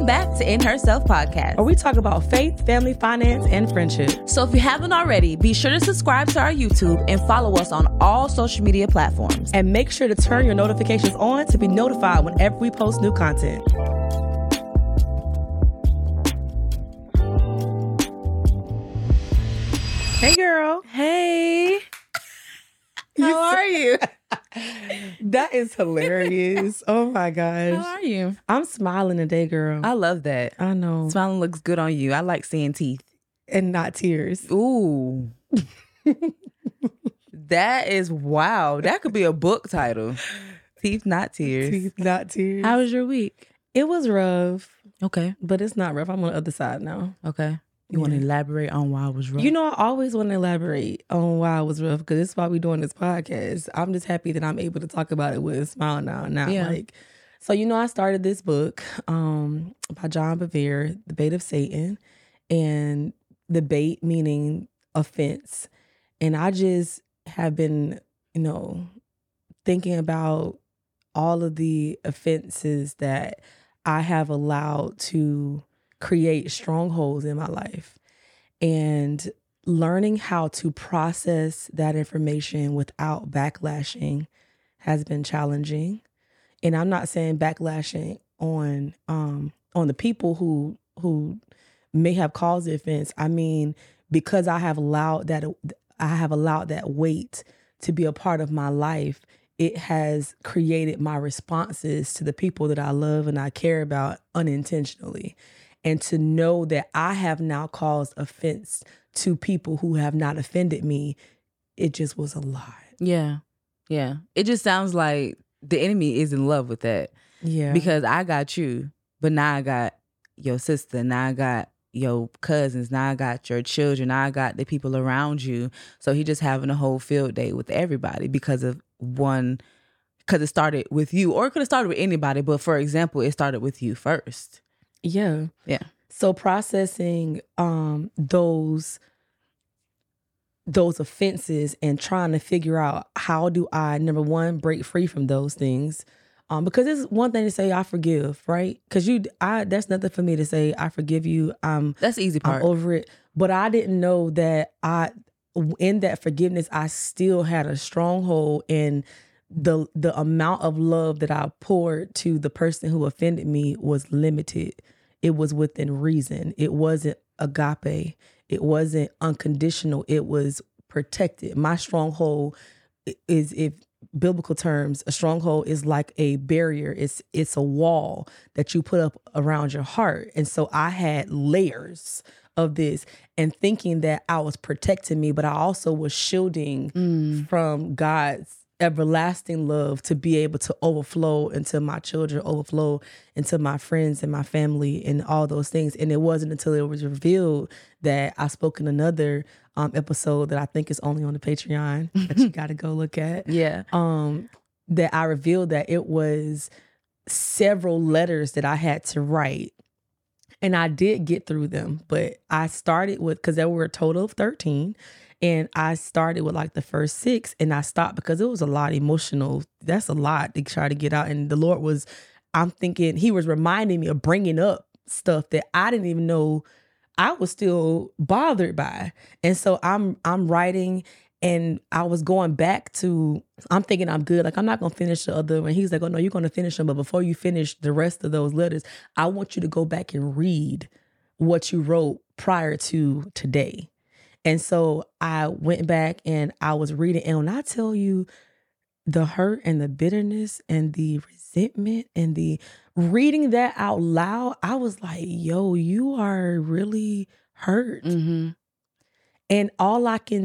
back to In Herself Podcast, where we talk about faith, family, finance, and friendship. So if you haven't already, be sure to subscribe to our YouTube and follow us on all social media platforms. And make sure to turn your notifications on to be notified whenever we post new content. Hey, girl. Hey. How are you? That is hilarious. Oh, my gosh. How are you? I'm smiling today, girl. I love that. I know. Smiling looks good on you. I like seeing teeth. And not tears. Ooh. That is wow. That could be a book title. Teeth, not tears. Teeth, not tears. How was your week? It was rough. Okay. But it's not rough. I'm on the other side now. Okay. You want to elaborate on why it was rough? You know, I always want to elaborate on why it was rough because it's why we're doing this podcast. I'm just happy that I'm able to talk about it with a smile now. So, I started this book by John Bevere, The Bait of Satan, and the bait meaning offense. And I just have been, thinking about all of the offenses that I have allowed to create strongholds in my life, and learning how to process that information without backlashing has been challenging. And I'm not saying backlashing on the people who may have caused the offense. I mean, because I have allowed that weight to be a part of my life, it has created my responses to the people that I love and I care about unintentionally. And to know that I have now caused offense to people who have not offended me, it just was a lot. Yeah. Yeah. It just sounds like the enemy is in love with that. Yeah. Because I got you, but now I got your sister, now I got your cousins, now I got your children, now I got the people around you. So he just having a whole field day with everybody because it started with you, or it could have started with anybody. But for example, it started with you first. Yeah. Yeah. So processing those offenses and trying to figure out how do I, number one, break free from those things. Because it's one thing to say I forgive, right? Because that's nothing for me to say I forgive you. That's the easy part. I'm over it. But I didn't know that in that forgiveness, I still had a stronghold, and the amount of love that I poured to the person who offended me was limited. It was within reason. It wasn't agape. It wasn't unconditional. It was protected. My stronghold is, if biblical terms, a stronghold is like a barrier. It's a wall that you put up around your heart. And so I had layers of this and thinking that I was protecting me, but I also was shielding from God's everlasting love to be able to overflow into my children, overflow into my friends and my family and all those things. And it wasn't until it was revealed that I spoke in another episode that I think is only on the Patreon that you got to go look at. Yeah. That I revealed that it was several letters that I had to write. And I did get through them, but I started with, because there were a total of 13. And I started with like the first 6 and I stopped because it was a lot emotional. That's a lot to try to get out. And the Lord I'm thinking he was reminding me of bringing up stuff that I didn't even know I was still bothered by. And so I'm writing, and I was going back to, I'm thinking I'm good. Like, I'm not going to finish the other one. He's like, oh no, you're going to finish them. But before you finish the rest of those letters, I want you to go back and read what you wrote prior to today. And so I went back and I was reading. And when I tell you the hurt and the bitterness and the resentment and the reading that out loud, I was like, yo, you are really hurt. Mm-hmm. And I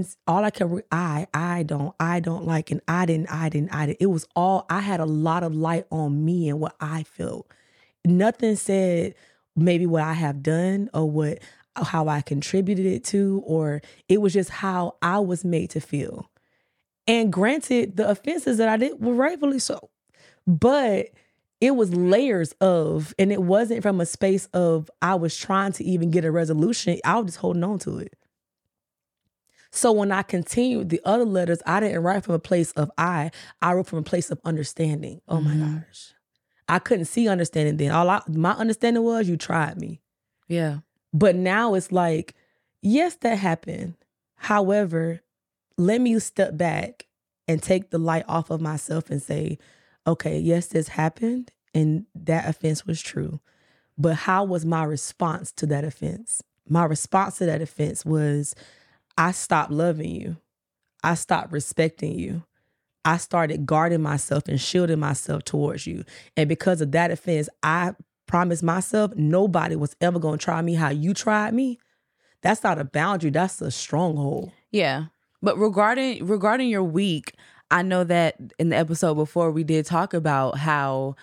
don't like, and I didn't. It was all, I had a lot of light on me and what I felt. Nothing said maybe what I have done or how I contributed it to, or it was just how I was made to feel. And granted, the offenses that I did were rightfully so, but it was layers of, and it wasn't from a space of I was trying to even get a resolution. I was just holding on to it. So when I continued the other letters, I didn't write from a place of I wrote from a place of understanding. Oh my gosh. I couldn't see understanding then. My understanding was you tried me. Yeah. But now it's like, yes, that happened. However, let me step back and take the light off of myself and say, okay, yes, this happened and that offense was true. But how was my response to that offense? My response to that offense was, I stopped loving you. I stopped respecting you. I started guarding myself and shielding myself towards you. And because of that offense, I promised myself nobody was ever going to try me how you tried me. That's not a boundary. That's a stronghold. Yeah. But regarding your week, I know that in the episode before we did talk about how,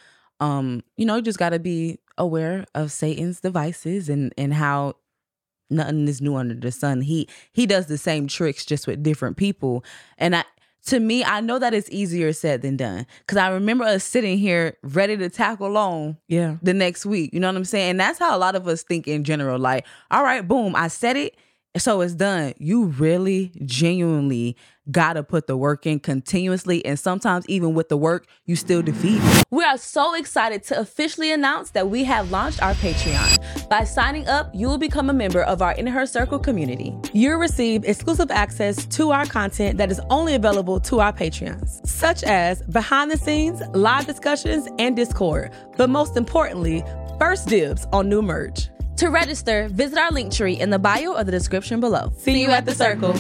you just got to be aware of Satan's devices and how nothing is new under the sun. He does the same tricks just with different people. And to me, I know that it's easier said than done. Because I remember us sitting here ready to tackle on the next week. You know what I'm saying? And that's how a lot of us think in general. Like, all right, boom, I said it. So it's done. You really, genuinely gotta put the work in continuously. And sometimes even with the work, you still defeat it. We are so excited to officially announce that we have launched our Patreon. By signing up, you will become a member of our In Her Circle community. You'll receive exclusive access to our content that is only available to our Patreons, such as behind the scenes, live discussions, and Discord. But most importantly, first dibs on new merch. To register, visit our link tree in the bio or the description below. See you at the circle.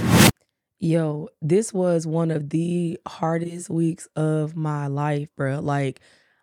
Yo, this was one of the hardest weeks of my life, bro. Like,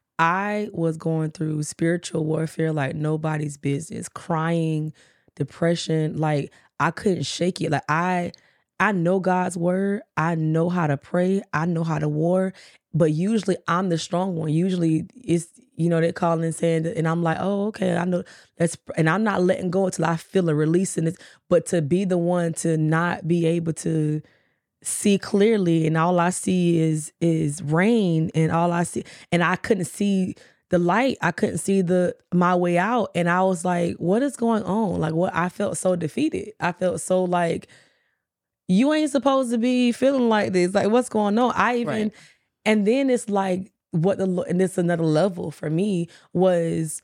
I was going through spiritual warfare like nobody's business, crying, depression. Like, I couldn't shake it. Like, I know God's word. I know how to pray. I know how to war. But usually I'm the strong one. Usually it's, they calling and saying that, and I'm like, oh, okay, I know that's, and I'm not letting go until I feel a release in it. But to be the one to not be able to see clearly, and all I see is rain, and all I see, and I couldn't see the light. I couldn't see my way out. And I was like, what is going on? Like, what? I felt so defeated. I felt so like, you ain't supposed to be feeling like this. Like, what's going on? Right. And then it's like, and it's another level for me was,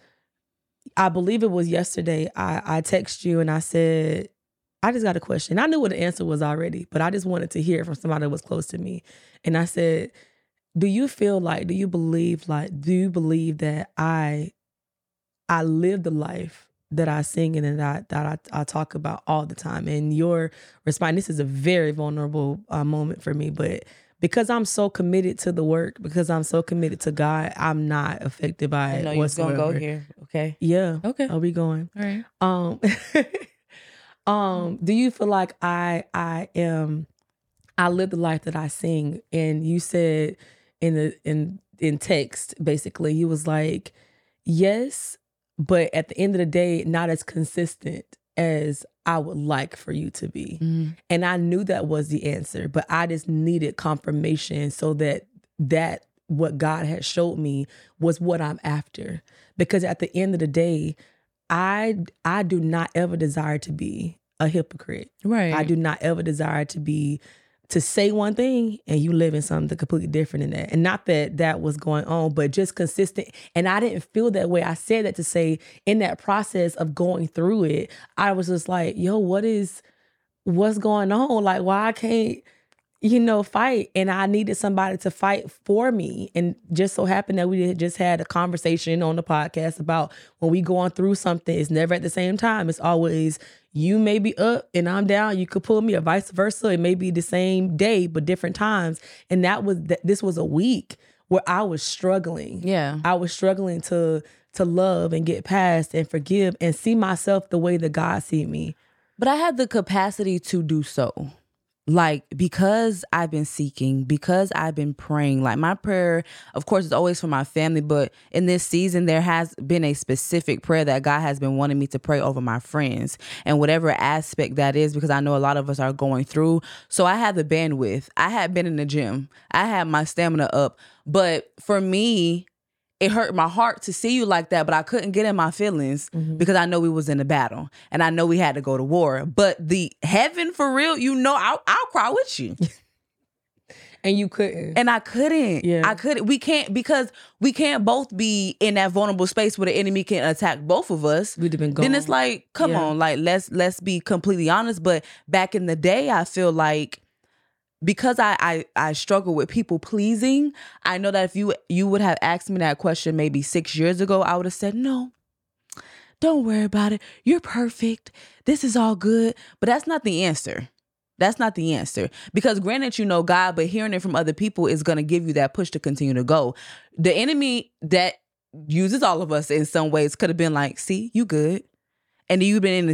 I believe it was yesterday, I texted you and I said, I just got a question. I knew what the answer was already, but I just wanted to hear it from somebody that was close to me. And I said, do you believe that I live the life that I sing and that I talk about all the time? And your response, this is a very vulnerable moment for me, but because I'm so committed to the work, because I'm so committed to God, I'm not affected by it. I know you're gonna go here. Okay. Yeah. Okay. Are we going? All right. Do you feel like I live the life that I sing? And you said in text, basically, you was like, yes, but at the end of the day, not as consistent as I would like for you to be. Mm-hmm. And I knew that was the answer, but I just needed confirmation so that what God had showed me was what I'm after. Because at the end of the day, I do not ever desire to be a hypocrite. Right. I do not ever desire to say one thing and you live in something completely different in that. And not that was going on, but just consistent. And I didn't feel that way. I said that to say in that process of going through it, I was just like, yo, what's going on? Like, why I can't, fight? And I needed somebody to fight for me. And just so happened that we just had a conversation on the podcast about when we going through something, it's never at the same time. It's always, you may be up and I'm down. You could pull me, or vice versa. It may be the same day, but different times. And this was a week where I was struggling. Yeah. I was struggling to love and get past and forgive and see myself the way that God see me. But I had the capacity to do so. Like, because I've been seeking, because I've been praying, like my prayer, of course, is always for my family. But in this season, there has been a specific prayer that God has been wanting me to pray over my friends and whatever aspect that is, because I know a lot of us are going through. So I had the bandwidth. I had been in the gym. I had my stamina up. But for me, it hurt my heart to see you like that, but I couldn't get in my feelings because I know we was in a battle and I know we had to go to war. But the heaven for real, I'll cry with you. And you couldn't. And I couldn't. Yeah. I couldn't. We can't, because we can't both be in that vulnerable space where the enemy can attack both of us. We'd have been gone. Then it's like, come on, like let's be completely honest. But back in the day, I feel like, because I struggle with people pleasing, I know that if you would have asked me that question maybe 6 years ago, I would have said, no, don't worry about it. You're perfect. This is all good. But that's not the answer. That's not the answer. Because granted, you know God, but hearing it from other people is going to give you that push to continue to go. The enemy that uses all of us in some ways could have been like, see, you good. And you would have been in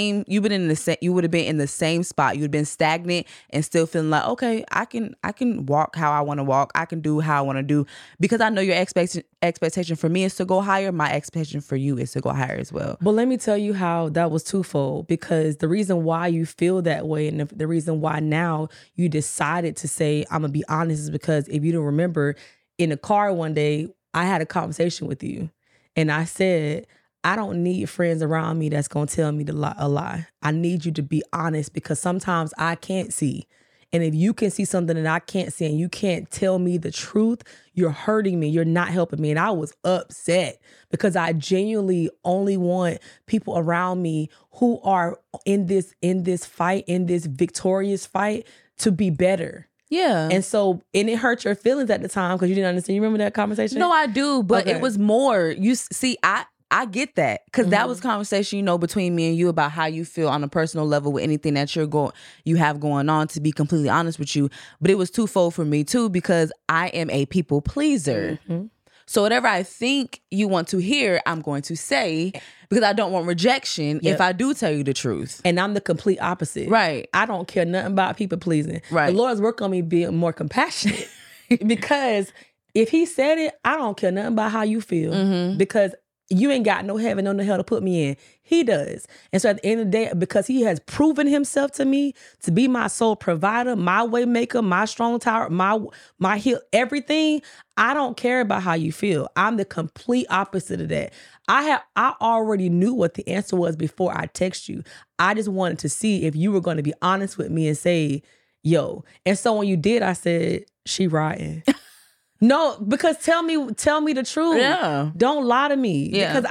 the same spot. You'd been stagnant and still feeling like, okay, I can walk how I want to walk. I can do how I want to do. Because I know your expectation for me is to go higher. My expectation for you is to go higher as well. But let me tell you how that was twofold. Because the reason why you feel that way, and the reason why now you decided to say, I'm going to be honest, is because if you don't remember, in the car one day, I had a conversation with you. And I said, I don't need friends around me that's going to tell me a lie. I need you to be honest, because sometimes I can't see. And if you can see something that I can't see and you can't tell me the truth, you're hurting me. You're not helping me. And I was upset because I genuinely only want people around me who are in this fight, in this victorious fight, to be better. Yeah. And so, and it hurt your feelings at the time because you didn't understand. You remember that conversation? No, I do. But Okay. It was more, you see, I get that, because that was conversation, between me and you about how you feel on a personal level with anything that you have going on, to be completely honest with you. But it was twofold for me too, because I am a people pleaser. Mm-hmm. So whatever I think you want to hear, I'm going to say, because I don't want rejection if I do tell you the truth. And I'm the complete opposite. Right. I don't care nothing about people pleasing. Right. The Lord's work on me being more compassionate because if he said it, I don't care nothing about how you feel, because you ain't got no heaven, no hell to put me in. He does. And so at the end of the day, because he has proven himself to me to be my sole provider, my way maker, my strong tower, my heal, everything, I don't care about how you feel. I'm the complete opposite of that. I already knew what the answer was before I text you. I just wanted to see if you were going to be honest with me and say, yo. And so when you did, I said, she riding. No, because tell me the truth. Yeah. Don't lie to me. Yeah. Because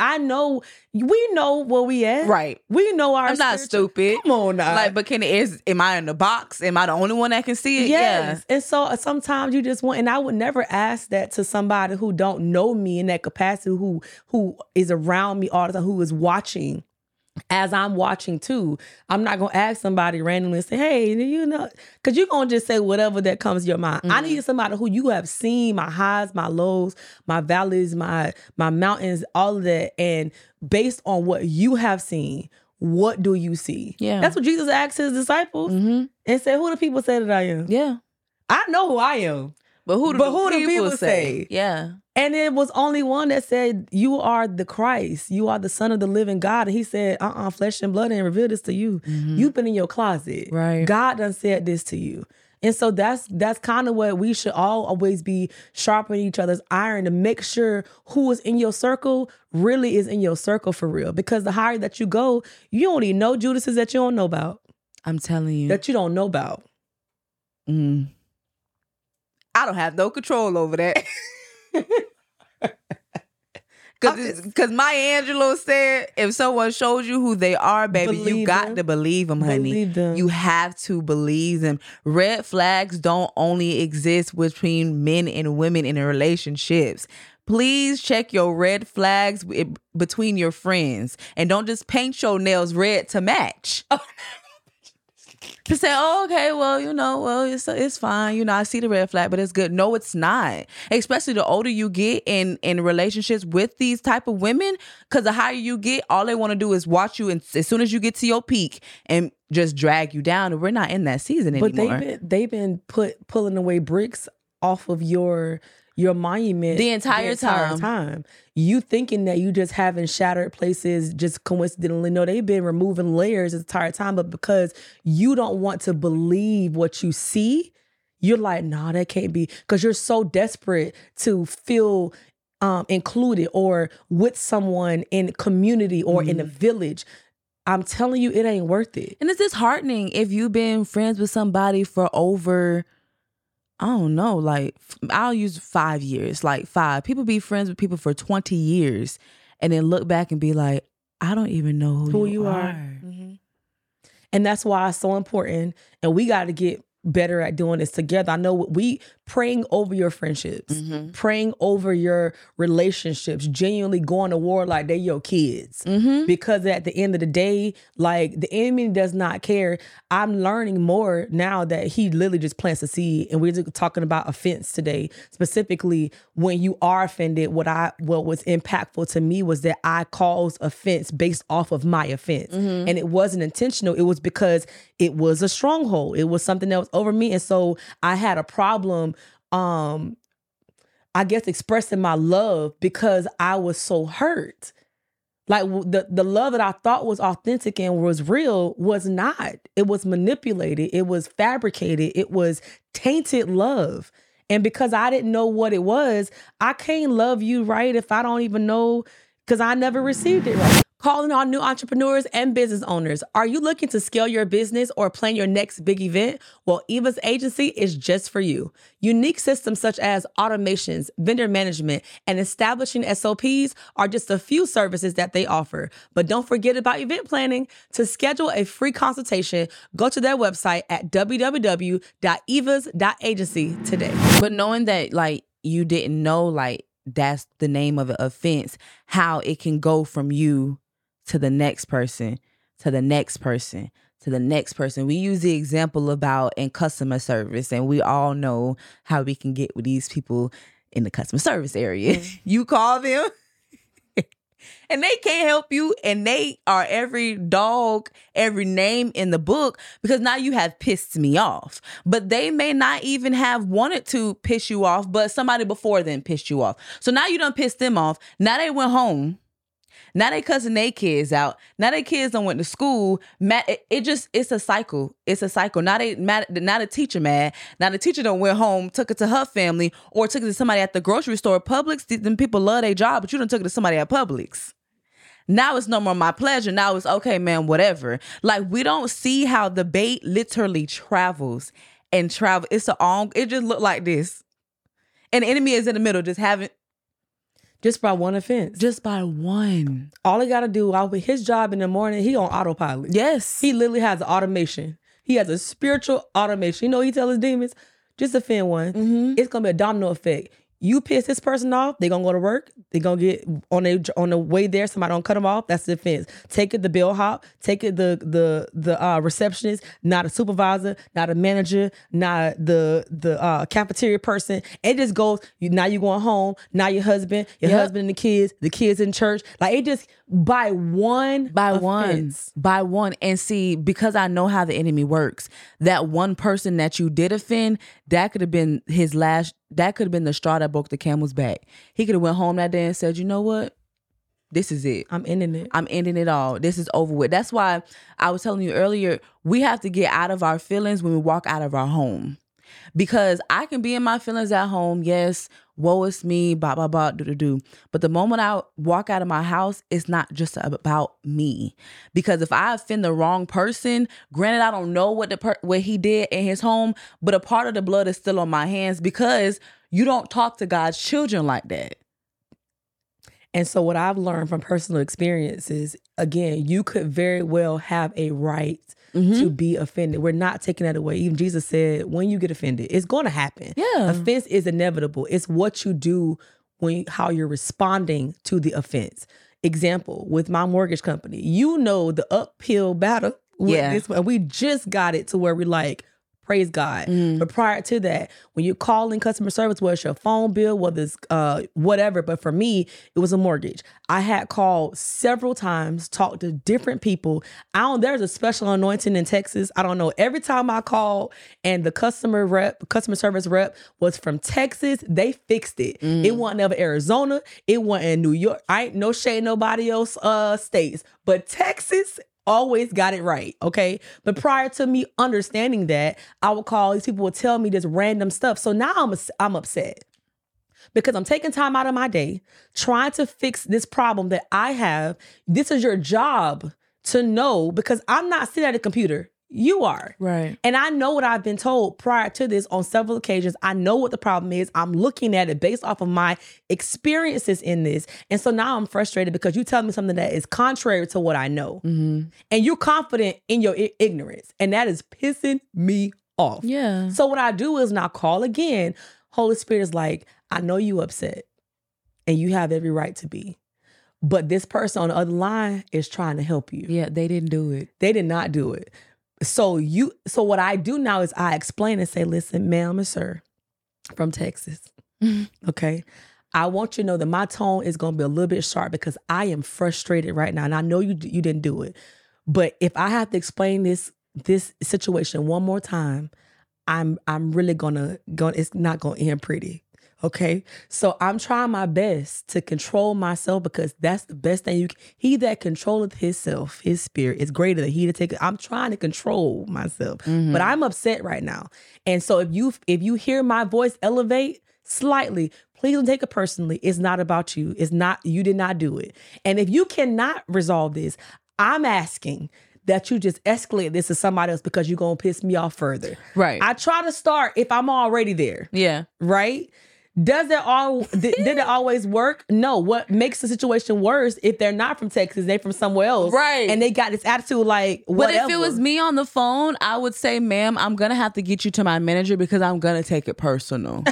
we know where we at. Right. We know our I'm not stupid. Come on now. Like, but am I in the box? Am I the only one that can see it? Yes. Yeah. And so sometimes you just want, and I would never ask that to somebody who don't know me in that capacity, who is around me all the time, who is watching. As I'm watching too, I'm not going to ask somebody randomly and say, hey, because you're going to just say whatever that comes to your mind. I need somebody who you have seen my highs, my lows, my valleys, my mountains, all of that. And based on what you have seen, what do you see? Yeah. That's what Jesus asked his disciples and said, who do people say that I am? Yeah. I know who I am. But who do people say? Yeah. And it was only one that said, you are the Christ. You are the Son of the living God. And he said, flesh and blood ain't revealed this to you. You've been in your closet. Right. God done said this to you. And so that's kind of what we should all always be sharpening each other's iron to make sure who is in your circle really is in your circle for real. Because the higher that you go, you don't even know Judases that you don't know about. I'm telling you. That you don't know about. I don't have no control over that. Because Maya Angelou said, if someone shows you who they are, baby, you got to believe them, honey. Believe them. You have to believe them. Red flags don't only exist between men and women in relationships. Please check your red flags between your friends. And don't just paint your nails red to match. To say, oh, okay, well, it's fine. I see the red flag, but it's good. No, it's not. Especially the older you get in relationships with these type of women, because the higher you get, all they want to do is watch you, and as soon as you get to your peak, and just drag you down. And we're not in that season anymore. But they've been pulling away bricks off of your monument the entire time. You thinking that you just having shattered places just coincidentally. No, they've been removing layers the entire time, but because you don't want to believe what you see, you're like, nah, that can't be, because you're so desperate to feel included or with someone in community or in a village. I'm telling you, it ain't worth it. And it's disheartening if you've been friends with somebody for over I don't know, like I'll use 5 years, like 5. People be friends with people for 20 years and then look back and be like, I don't even know who you are. Mm-hmm. And that's why it's so important. And we got to get better at doing this together. I know we praying over your friendships, praying over your relationships, genuinely going to war like they your kids. Because at the end of the day, like the enemy does not care. I'm learning more now that he literally just plants a seed. And we're just talking about offense today. Specifically, when you are offended, what was impactful to me was that I caused offense based off of my offense. And it wasn't intentional. It was because it was a stronghold. It was something that was over me. And so I had a problem, I guess, expressing my love because I was so hurt. Like the love that I thought was authentic and was real was not. It was manipulated. It was fabricated. It was tainted love. And because I didn't know what it was, I can't love you right if I don't even know, because I never received it right. Calling all new entrepreneurs and business owners. Are you looking to scale your business or plan your next big event? Well, Eva's agency is just for you. Unique systems such as automations, vendor management, and establishing SOPs are just a few services that they offer. But don't forget about event planning. To schedule a free consultation, go to their website at www.evas.agency today. But knowing that, like, you didn't know, like, that's the name of an offense, how it can go from you to the next person, to the next person, to the next person. We use the example about in customer service, and we all know how we can get with these people in the customer service area. You call them and they can't help you, and they are every dog, every name in the book, because now you have pissed me off. But they may not even have wanted to piss you off, but somebody before them pissed you off. So now you done pissed them off. Now they went home. Now they cussing their kids out. Now their kids done went to school. It's a cycle. It's a cycle. Now the teacher mad. Now the teacher done went home, took it to her family, or took it to somebody at the grocery store. Publix, them people love their job, but you done took it to somebody at Publix. Now it's no more my pleasure. Now it's okay, man, whatever. Like, we don't see how the bait literally travels and travel. It just look like this. And the enemy is in the middle, just by one offense. Just by one. All he got to do, his job in the morning, he on autopilot. Yes. He literally has an automation. He has a spiritual automation. You know, he tell his demons, just offend one. It's going to be a domino effect. You piss this person off, they gonna go to work. They gonna get on the way there. Somebody don't cut them off. That's the offense. Take it the bellhop. Take it the receptionist, not a supervisor, not a manager, not the cafeteria person. It just goes. Now you going home. Now your husband and the kids in church. Like, it just by one. And see, because I know how the enemy works, that one person that you did offend, that could have been his last. That could have been the straw that broke the camel's back. He could have went home that day and said, you know what? This is it. I'm ending it. I'm ending it all. This is over with. That's why I was telling you earlier, we have to get out of our feelings when we walk out of our home. Because I can be in my feelings at home. Yes, woe is me, blah, blah, blah, do. But the moment I walk out of my house, it's not just about me. Because if I offend the wrong person, granted, I don't know what he did in his home, but a part of the blood is still on my hands, because you don't talk to God's children like that. And so what I've learned from personal experiences, again, you could very well have a right to be offended. We're not taking that away. Even Jesus said, when you get offended, it's going to happen. Yeah. Offense is inevitable. It's what you do how you're responding to the offense. Example, with my mortgage company, you know the uphill battle with this one. We just got it to where we like, praise God. But prior to that, when you're calling customer service, whether it's your phone bill, whether it's whatever, but for me, it was a mortgage. I had called several times, talked to different people. There's a special anointing in Texas. I don't know. Every time I called and the customer service rep was from Texas, they fixed it. It wasn't ever Arizona. It wasn't New York. I ain't no shade nobody else states, but Texas always got it right, okay? But prior to me understanding that, I would call, these people would tell me this random stuff. So now I'm upset because I'm taking time out of my day trying to fix this problem that I have. This is your job to know, because I'm not sitting at a computer. You are. Right. And I know what I've been told prior to this on several occasions. I know what the problem is. I'm looking at it based off of my experiences in this. And so now I'm frustrated because you tell me something that is contrary to what I know. And you're confident in your ignorance. And that is pissing me off. Yeah. So what I do is now call again. Holy Spirit is like, I know you upset and you have every right to be. But this person on the other line is trying to help you. Yeah, they didn't do it. They did not do it. So what I do now is I explain and say, listen, ma'am and sir, from Texas, okay? I want you to know that my tone is going to be a little bit sharp because I am frustrated right now. And I know you didn't do it. But if I have to explain this situation one more time, I'm really it's not going to end pretty. Okay, so I'm trying my best to control myself because that's the best thing he that controlleth himself, his spirit, is greater than he to take it. I'm trying to control myself, but I'm upset right now. And so if you hear my voice elevate slightly, please don't take it personally. It's not about you. It's not, you did not do it. And if you cannot resolve this, I'm asking that you just escalate this to somebody else because you're going to piss me off further. Right. I try to start if I'm already there. Yeah. Right? Did it always work? No. What makes the situation worse if they're not from Texas, they from somewhere else, right? And they got this attitude like whatever. But if it was me on the phone, I would say, "Ma'am, I'm gonna have to get you to my manager because I'm gonna take it personal."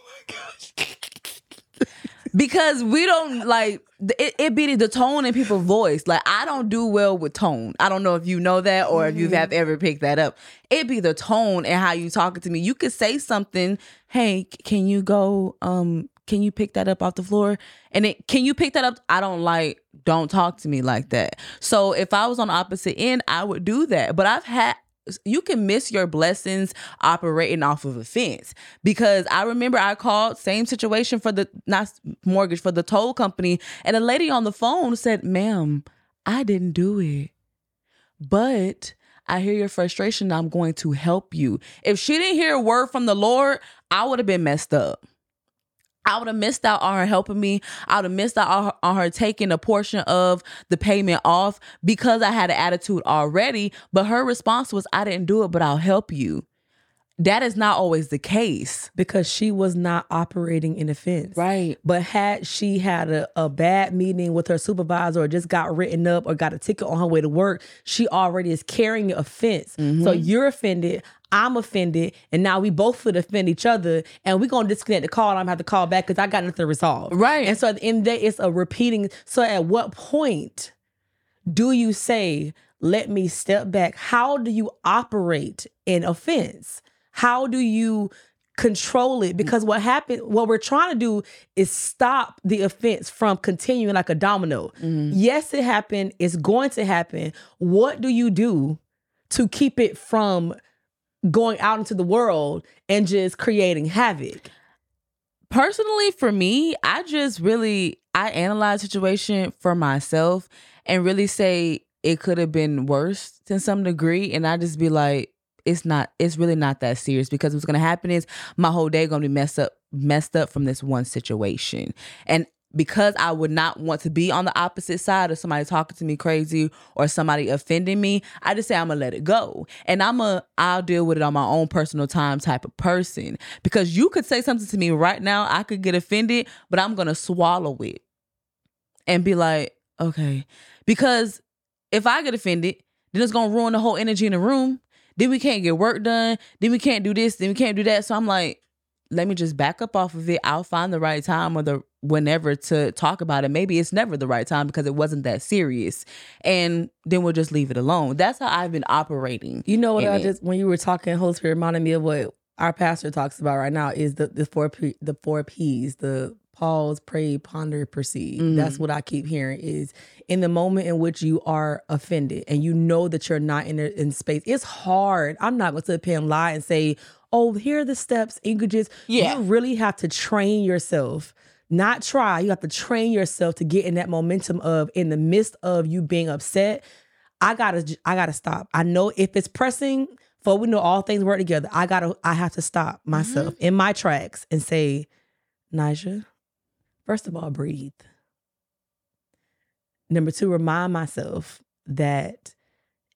Because we don't like it be the tone in people's voice. Like, I don't do well with tone. I don't know if you know that or if you have ever picked that up. It be the tone and how you talking to me. You could say something, hey, can you go, can you pick that up off the floor? And can you pick that up? Don't talk to me like that. So if I was on the opposite end, I would do that. But you can miss your blessings operating off of offense, because I remember I called, same situation for the toll company, and a lady on the phone said, "Ma'am, I didn't do it, but I hear your frustration. I'm going to help you." If she didn't hear a word from the Lord, I would have been messed up. I would have missed out on her helping me. I would have missed out on her taking a portion of the payment off because I had an attitude already. But her response was, "I didn't do it, but I'll help you." That is not always the case. Because she was not operating in offense. Right. But had she had a bad meeting with her supervisor or just got written up or got a ticket on her way to work, she already is carrying offense. Mm-hmm. So you're offended, I'm offended, and now we both would offend each other, and we're going to disconnect the call, and I'm going to have to call back because I got nothing to resolve. Right. And so at the end of the day, it's a repeating. So at what point do you say, let me step back? How do you operate in offense? How do you control it? Because what we're trying to do is stop the offense from continuing like a domino. Mm-hmm. Yes, it happened. It's going to happen. What do you do to keep it from going out into the world and just creating havoc? Personally, for me, I analyze the situation for myself and really say it could have been worse to some degree. And I just be like, it's really not that serious, because what's going to happen is my whole day going to be messed up from this one situation. And because I would not want to be on the opposite side of somebody talking to me crazy or somebody offending me, I just say I'm going to let it go. And I'll deal with it on my own personal time type of person. Because you could say something to me right now, I could get offended, but I'm going to swallow it and be like, okay. Because if I get offended, then it's going to ruin the whole energy in the room. Then we can't get work done. Then we can't do this. Then we can't do that. So I'm like, let me just back up off of it. I'll find the right time or whenever to talk about it. Maybe it's never the right time because it wasn't that serious. And then we'll just leave it alone. That's how I've been operating. You know what when you were talking, Holy Spirit reminded me of what our pastor talks about right now is the four P's, the pause, pray, ponder, perceive. Mm-hmm. That's what I keep hearing is in the moment in which you are offended and you know that you're not in space. It's hard. I'm not going to sit here and lie and say, oh, here are the steps. You could just, you really have to train yourself. Not try. You have to train yourself to get in that momentum of, in the midst of you being upset, I gotta stop. I know if it's pressing, for we know all things work together. I have to stop myself in my tracks and say, Nyjah, first of all, breathe. Number two, remind myself that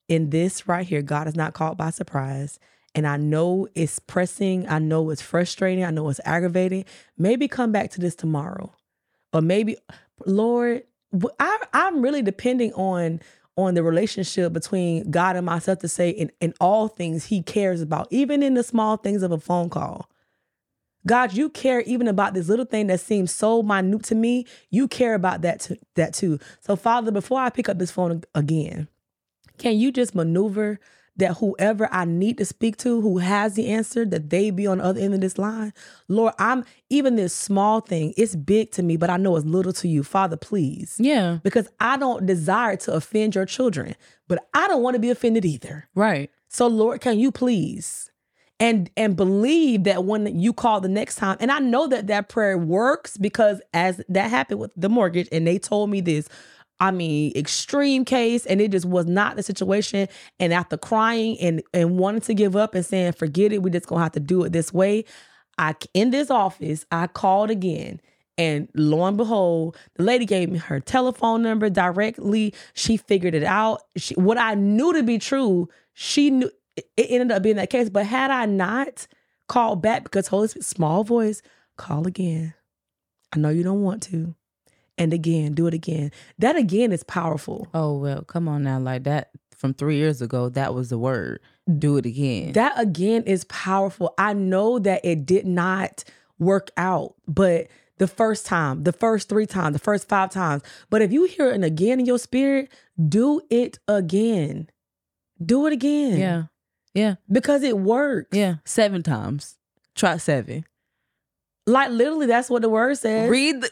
in this right here, God is not caught by surprise. And I know it's pressing. I know it's frustrating. I know it's aggravating. Maybe come back to this tomorrow. Or maybe, Lord, I'm really depending on the relationship between God and myself to say in all things he cares about, even in the small things of a phone call. God, you care even about this little thing that seems so minute to me. You care about that too. So Father, before I pick up this phone again, can you just maneuver that whoever I need to speak to, who has the answer, that they be on the other end of this line? Lord, even this small thing, it's big to me, but I know it's little to you. Father, please. Yeah. Because I don't desire to offend your children, but I don't want to be offended either. Right. So Lord, can you please? And believe that when you call the next time, and I know that prayer works because as that happened with the mortgage, and they told me this, extreme case, and it just was not the situation. And after crying and wanting to give up and saying, forget it, we just gonna have to do it this way. In this office, I called again. And lo and behold, the lady gave me her telephone number directly. She figured it out. What I knew to be true, she knew. It ended up being that case. But had I not called back, because Holy Spirit, small voice, call again. I know you don't want to. And again, do it again. That again is powerful. Oh, well, come on now. Like that from 3 years ago, that was the word. Do it again. That again is powerful. I know that it did not work out, but the first time, the first 3 times, the first 5 times. But if you hear it again in your spirit, do it again. Do it again. Yeah. Yeah. Because it works. Yeah. 7 times. Try 7. Like literally, that's what the word says. Read.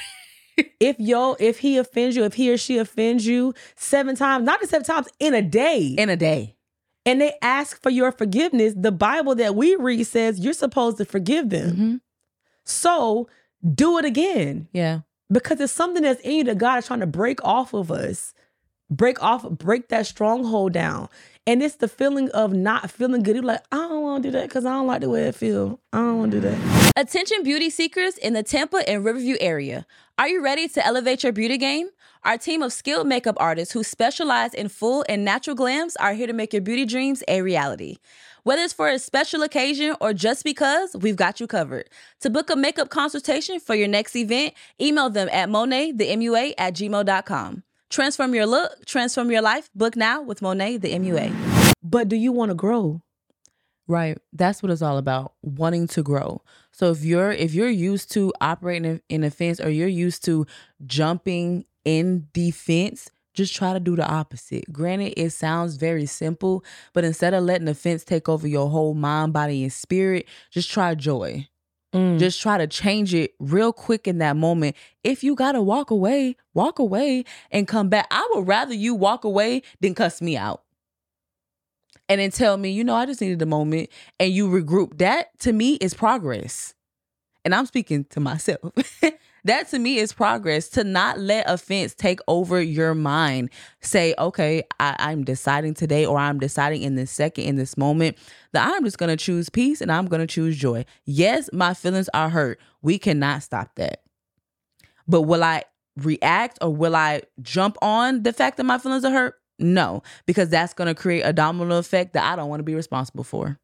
If he offends you, if he or she offends you 7 times, not just 7 times, in a day. In a day. And they ask for your forgiveness. The Bible that we read says you're supposed to forgive them. Mm-hmm. So do it again. Yeah. Because it's something that's in you that God is trying to break off of us. Break that stronghold down. And it's the feeling of not feeling good. You're like, I don't want to do that because I don't like the way it feels. I don't want to do that. Attention beauty seekers in the Tampa and Riverview area. Are you ready to elevate your beauty game? Our team of skilled makeup artists who specialize in full and natural glams are here to make your beauty dreams a reality. Whether it's for a special occasion or just because, we've got you covered. To book a makeup consultation for your next event, email them at monetthemua@gmail.com. Transform your look, transform your life. Book now with Monet the MUA. But do you want to grow? Right. That's what it's all about, wanting to grow. So if you're used to operating in offense, or you're used to jumping in defense, just try to do the opposite. Granted, it sounds very simple, but instead of letting offense take over your whole mind, body, and spirit, just try joy. Just try to change it real quick in that moment. If you got to walk away and come back. I would rather you walk away than cuss me out. And then tell me, I just needed a moment, and you regroup. That to me is progress. And I'm speaking to myself. That to me is progress, to not let offense take over your mind. Say, okay, I'm deciding today, or I'm deciding in this second, in this moment, that I'm just going to choose peace and I'm going to choose joy. Yes, my feelings are hurt. We cannot stop that. But will I react, or will I jump on the fact that my feelings are hurt? No, because that's going to create a domino effect that I don't want to be responsible for.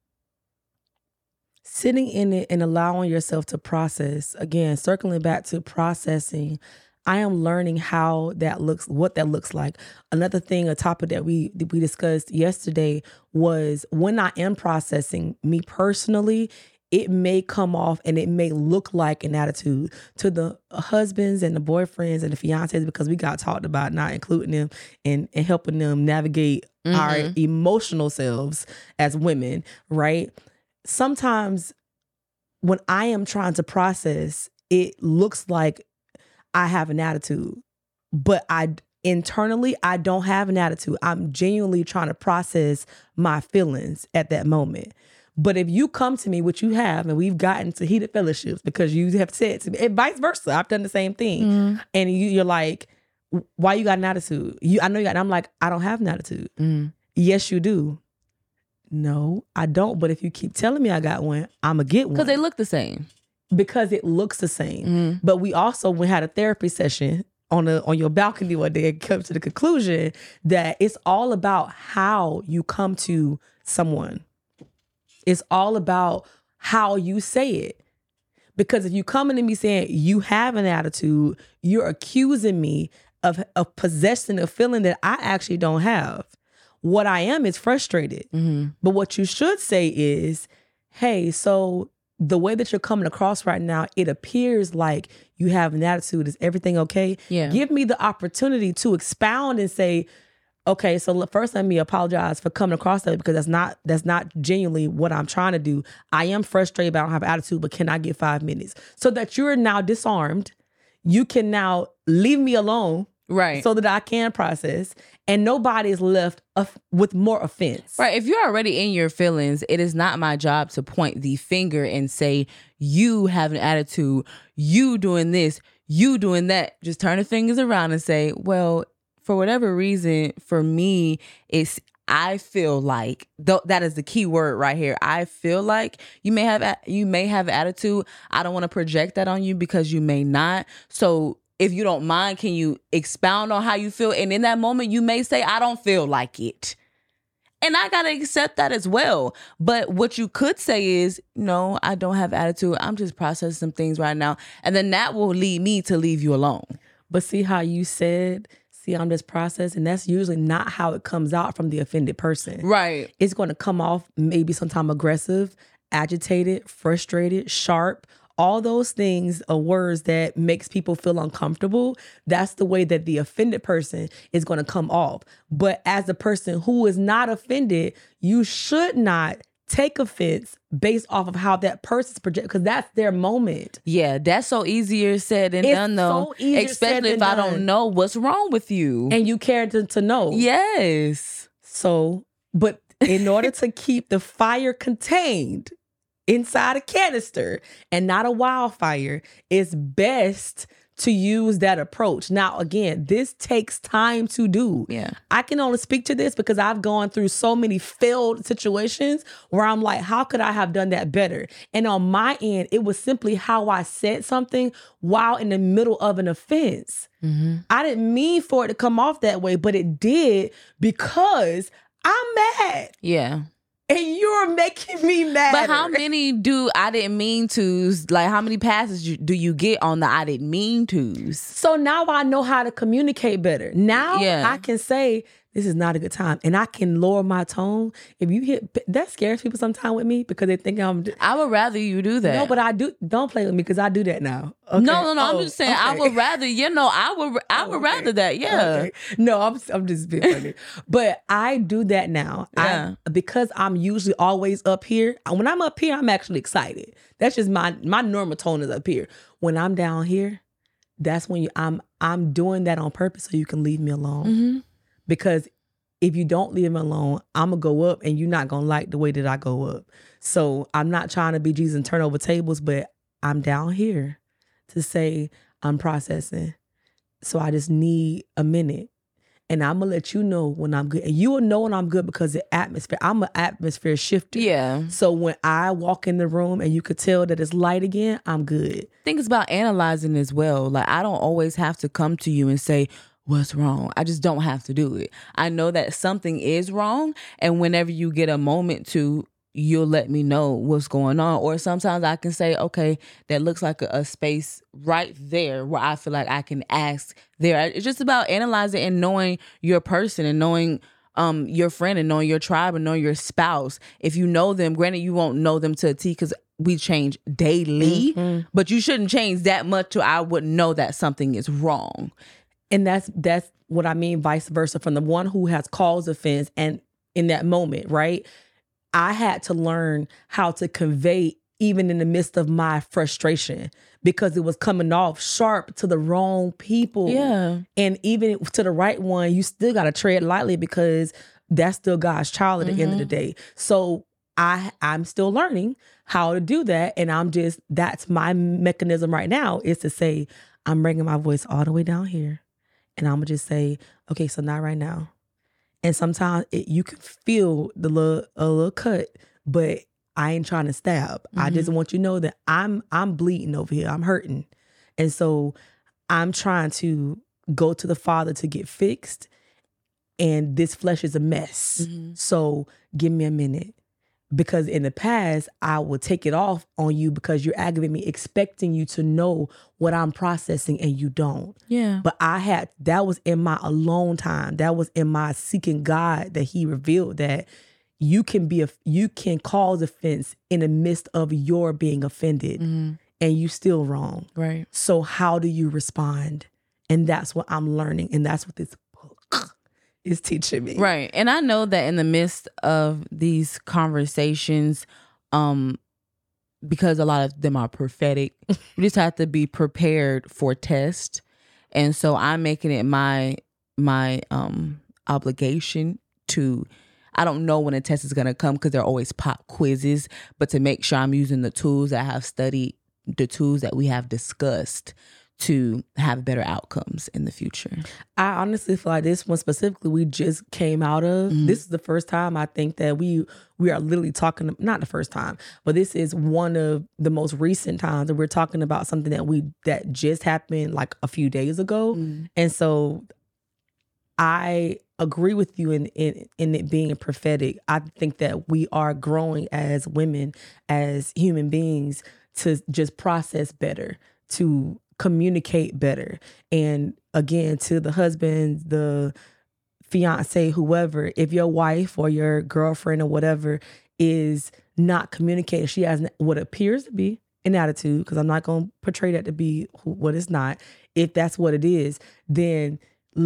Sitting in it and allowing yourself to process. Again, circling back to processing, I am learning how that looks, what that looks like. Another thing, a topic that we discussed yesterday was when I am processing, me personally, it may come off and it may look like an attitude to the husbands and the boyfriends and the fiancés, because we got talked about not including them and helping them navigate our emotional selves as women, right? Sometimes when I am trying to process, it looks like I have an attitude, but internally, I don't have an attitude. I'm genuinely trying to process my feelings at that moment. But if you come to me, which you have, and we've gotten to heated fellowships because you have said to me, and vice versa, I've done the same thing. And you're like, why you got an attitude? I know you got, and I'm like, I don't have an attitude. Yes, you do. No, I don't. But if you keep telling me I got one, I'm going to get one. Because they look the same. Because it looks the same. But we also had a therapy session on your balcony one day and come to the conclusion that it's all about how you come to someone. It's all about how you say it. Because if you coming to me saying you have an attitude, you're accusing me of possessing a feeling that I actually don't have. What I am is frustrated. Mm-hmm. But what you should say is, hey, so the way that you're coming across right now, it appears like you have an attitude. Is everything okay? Yeah. Give me the opportunity to expound and say, okay, so first let me apologize for coming across that, because that's not genuinely what I'm trying to do. I am frustrated, but I don't have attitude, but can I get 5 minutes? So that you're now disarmed. You can now leave me alone. Right. So that I can process, and nobody is left with more offense. Right. If you're already in your feelings, it is not my job to point the finger and say, you have an attitude, you doing this, you doing that. Just turn the fingers around and say, well, for whatever reason, for me, I feel like that is the key word right here. I feel like you may have attitude. I don't want to project that on you because you may not. So if you don't mind, can you expound on how you feel? And in that moment, you may say, I don't feel like it. And I got to accept that as well. But what you could say is, no, I don't have attitude. I'm just processing some things right now. And then that will lead me to leave you alone. But see how you said, I'm just processing. That's usually not how it comes out from the offended person. Right. It's going to come off maybe sometime aggressive, agitated, frustrated, sharp. All those things are words that makes people feel uncomfortable. That's the way that the offended person is going to come off. But as a person who is not offended, you should not take offense based off of how that person's project, because that's their moment. Yeah, that's so easier said than done, though. So especially if I don't know what's wrong with you. And you care to know. Yes. So, but in order to keep the fire contained inside a canister and not a wildfire, it's best to use that approach. Now, again, this takes time to do. Yeah. I can only speak to this because I've gone through so many failed situations where I'm like, how could I have done that better? And on my end, it was simply how I said something while in the middle of an offense. Mm-hmm. I didn't mean for it to come off that way, but it did because I'm mad. Yeah. And you're making me mad. But how many I didn't mean to's? Like, how many passes do you get on the I didn't mean to's? So now I know how to communicate better. Now I can say, this is not a good time. And I can lower my tone. If you hit, that scares people sometimes with me because they think I would rather you do that. No, but I do. Don't play with me because I do that now. Okay? No. I'm just saying, okay. I would rather, I would rather that. Yeah. Okay. No, I'm just being funny. But I do that now. Yeah. Because I'm usually always up here. When I'm up here, I'm actually excited. That's just my normal tone is up here. When I'm down here, that's when I'm doing that on purpose so you can leave me alone. Mm-hmm. Because if you don't leave me alone, I'm going to go up and you're not going to like the way that I go up. So I'm not trying to be Jesus and turn over tables, but I'm down here to say I'm processing. So I just need a minute. And I'm going to let you know when I'm good. And you will know when I'm good because the atmosphere, I'm an atmosphere shifter. Yeah. So when I walk in the room and you could tell that it's light again, I'm good. I think it's about analyzing as well. Like, I don't always have to come to you and say, what's wrong? I just don't have to do it. I know that something is wrong. And whenever you get a moment to, you'll let me know what's going on. Or sometimes I can say, okay, that looks like a space right there where I feel like I can ask there. It's just about analyzing and knowing your person and knowing your friend and knowing your tribe and knowing your spouse. If you know them, granted, you won't know them to a T because we change daily, but you shouldn't change that much to I would know that something is wrong. And that's what I mean, vice versa, from the one who has caused offense. And in that moment, right, I had to learn how to convey even in the midst of my frustration because it was coming off sharp to the wrong people. Yeah. And even to the right one, you still got to tread lightly because that's still God's child at the end of the day. So I'm still learning how to do that. And that's my mechanism right now is to say, I'm bringing my voice all the way down here. And I'm going to just say, okay, so not right now. And sometimes you can feel a little cut, but I ain't trying to stab. Mm-hmm. I just want you to know that I'm bleeding over here. I'm hurting. And so I'm trying to go to the Father to get fixed, and this flesh is a mess. So give me a minute. Because in the past, I would take it off on you because you're aggravating me, expecting you to know what I'm processing, and you don't. Yeah. But that was in my alone time. That was in my seeking God that he revealed that you can cause offense in the midst of your being offended, and you still wrong. Right. So how do you respond? And that's what I'm learning. And that's what this book is teaching me. Right. And I know that in the midst of these conversations, because a lot of them are prophetic, we just have to be prepared for test. And so I'm making it my obligation to, I don't know when a test is going to come because there are always pop quizzes, but to make sure I'm using the tools that I have studied, the tools that we have discussed to have better outcomes in the future. I honestly feel like this one specifically we just came out of. This is the first time I think that we are literally talking, not the first time, but this is one of the most recent times that we're talking about something that just happened like a few days ago. And so I agree with you in it being prophetic. I think that we are growing as women, as human beings, to just process better, to communicate better. And again, to the husband, the fiance, whoever, if your wife or your girlfriend or whatever is not communicating, she has what appears to be an attitude, because I'm not going to portray that to be what it's not. If that's what it is, then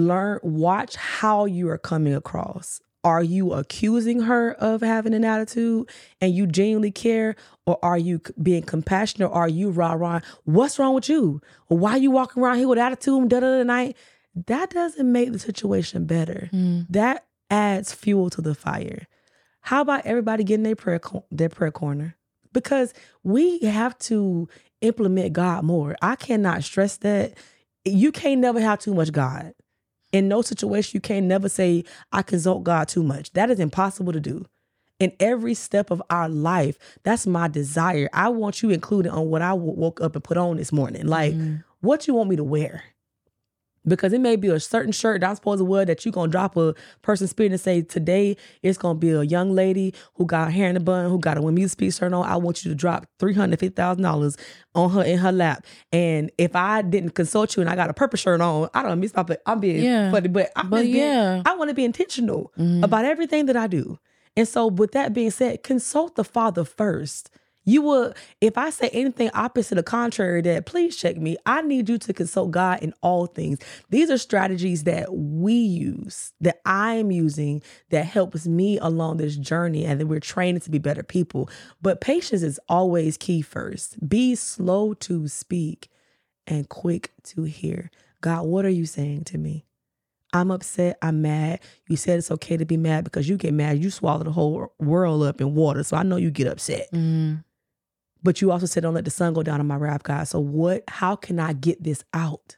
watch how you are coming across. Are you accusing her of having an attitude and you genuinely care? Or are you being compassionate? Or are you rah-rah? What's wrong with you? Or why are you walking around here with attitude da-da-da-night? That doesn't make the situation better. That adds fuel to the fire. How about everybody getting their prayer corner? Because we have to implement God more. I cannot stress that. You can't never have too much God. In no situation, you can't never say, I consult God too much. That is impossible to do. In every step of our life, that's my desire. I want you included on what I woke up and put on this morning. Like, what you want me to wear? Because it may be a certain shirt that I'm supposed to wear that you're going to drop a person's spirit and say, today it's going to be a young lady who got hair in a bun, who got a When Music Speaks shirt on. I want you to drop $350,000 on her in her lap. And if I didn't consult you and I got a purple shirt on, I don't miss my, I'm being funny, but I want to be intentional about everything that I do. And so with that being said, consult the Father first. You will, if I say anything opposite or contrary to that, please check me. I need you to consult God in all things. These are strategies that we use, that I'm using, that helps me along this journey, and that we're training to be better people. But patience is always key first. Be slow to speak and quick to hear. God, what are you saying to me? I'm upset. I'm mad. You said it's okay to be mad because you get mad. You swallow the whole world up in water. So I know you get upset. But you also said, don't let the sun go down on my wrath, God. So how can I get this out?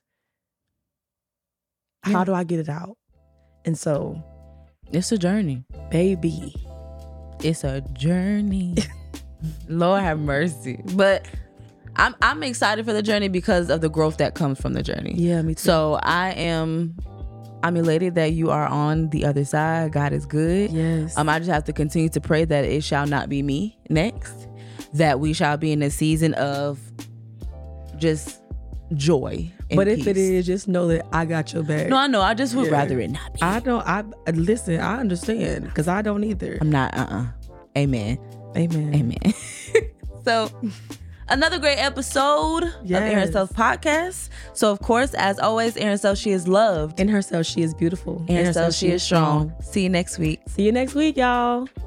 How do I get it out? And so it's a journey, baby. It's a journey. Lord have mercy. But I'm excited for the journey because of the growth that comes from the journey. Yeah, me too. So I'm elated that you are on the other side. God is good. Yes. I just have to continue to pray that it shall not be me next. That we shall be in a season of just joy and but peace. If it is, just know that I got your back. No, I know. I just would rather it not be. Listen, I understand, because I don't either. I'm not, Amen. So, another great episode of In Herself Podcast. So, of course, as always, in herself, she is loved. In herself, she is beautiful. In herself, she is strong. See you next week. See you next week, y'all.